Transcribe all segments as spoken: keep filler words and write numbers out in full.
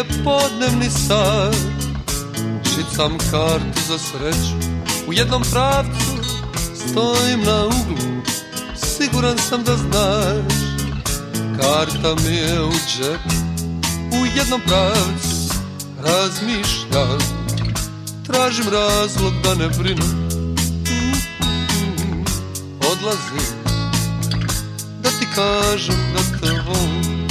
prijepodnevni sat, šicam kartu za sreću, u jednom pravcu stojim na uglu, siguran sam da znaš, karta mi je u džepu, u jednom pravcu razmišljam, tražim razlog da ne brinem, odlazim da ti kažem da te volim.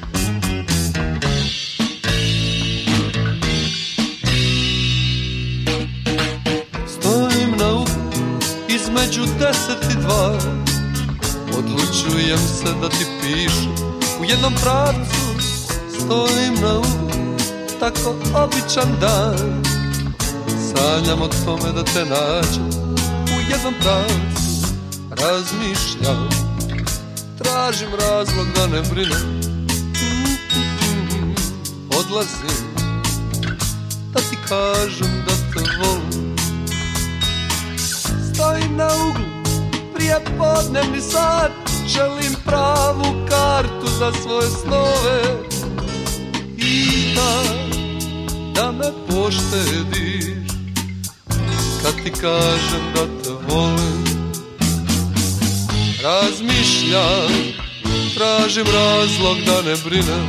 Stojim na uglu između deset i dva, odlučujem se da ti pišem, u jednom pravcu stojim na uglu, tako običan dan, sanjam o tome da te nađem, u jednom pravcu razmišljam, tražim razlog da ne brinem, odlazim da ti kažem da te volim. Stojim na uglu, prijepodnevni sat, želim pravu kartu za svoje snove i da, da me poštediš kad ti kažem da te volim. Razmišljam, tražim razlog da ne brinem,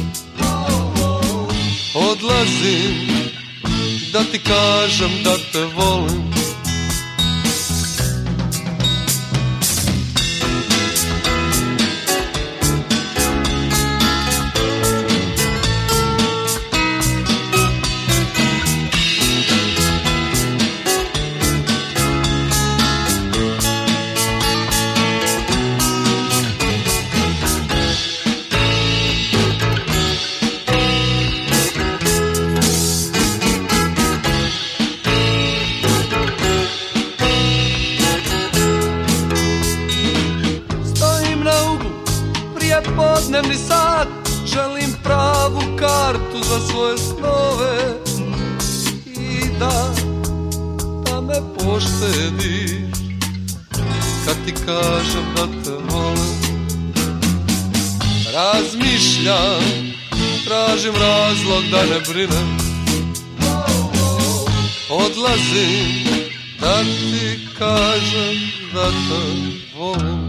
odlazim da ti kažem da te volim. Podnevni sat, želim pravu kartu za svoje snove i da, da me poštediš kad ti kažem da te volim. Razmišljam, tražim razlog da ne brinem, odlazim da ti kažem da te volim.